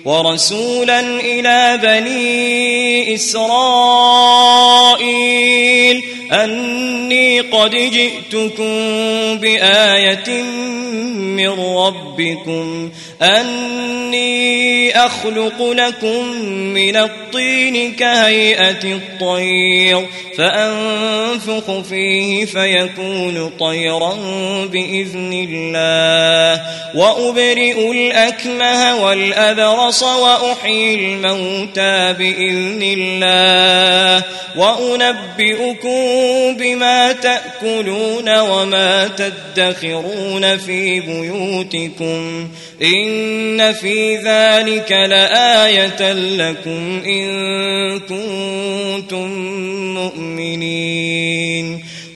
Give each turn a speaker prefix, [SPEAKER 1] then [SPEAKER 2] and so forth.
[SPEAKER 1] ورسولا إلى بني إسرائيل أني قد جئتكم بآية من ربكم أني أخلق لكم من الطين كهيئة الطير فأنفخ فيه فيكون طيرا بإذن الله وأبرئ الأكمه والأبرص وأحيي الموتى بإذن الله وأنبئكم بما تأكلون وما تدخرون في بيوتكم إن في ذلك لآية لكم إن كنتم مؤمنين